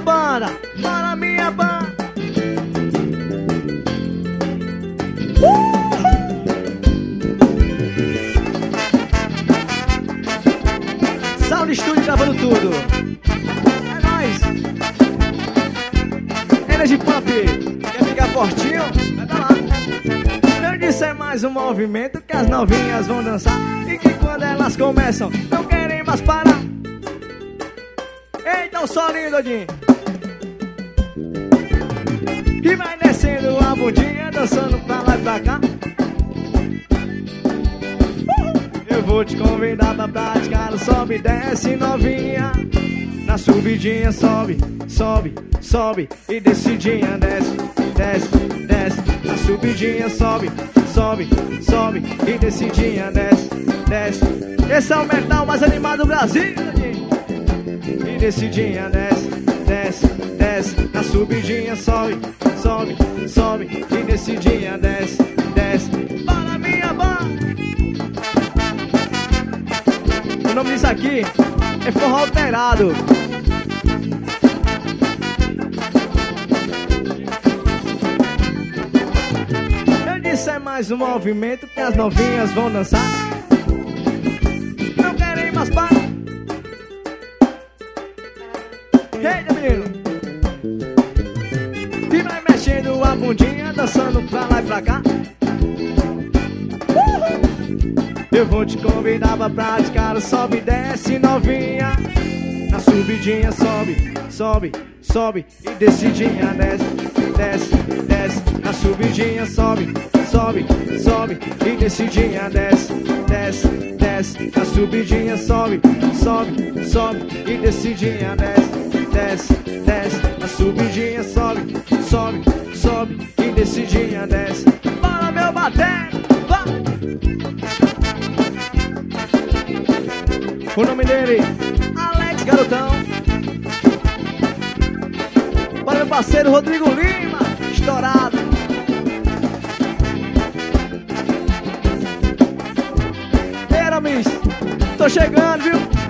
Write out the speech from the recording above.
banda, bora minha banda. Sound Studio gravando tudo. É nóis. Energy Pump, quer ficar fortinho? Vai pra lá. Eu disse é mais um movimento que as novinhas vão dançar e que quando elas começam não querem mais parar. Eita o solinho, doidinho, que vai descendo a bundinha, dançando pra lá e pra cá. Eu vou te convidar pra praticar o sobe e desce novinha. Na subidinha sobe, sobe, sobe e descidinha desce, desce, desce. Na subidinha sobe, sobe, sobe e descidinha desce, desce. Esse é o metal mais animado do Brasil. E descidinha desce, desce, desce. Na subidinha sobe, sobe, sobe e descidinha desce, desce. Para minha banda. O nome disso aqui é forró alterado. Eu disse é mais um movimento que as novinhas vão dançar. Não querem mais parar. Eita, menino, e vai mexendo a bundinha, dançando pra lá e pra cá. Eu vou te convidar pra praticar o sobe e desce novinha. Na subidinha sobe, sobe, sobe e descidinha desce, desce, desce. Na subidinha sobe, sobe, sobe e descidinha desce, desce, desce. Na subidinha sobe, sobe, sobe e descidinha desce, desce, desce. Na subidinha sobe, sobe, sobe e descidinha desce. Bora meu batendo, vai! O nome dele, Alex Garotão. Para meu parceiro Rodrigo Lima, estourado. Ei, Aramis, tô chegando, viu?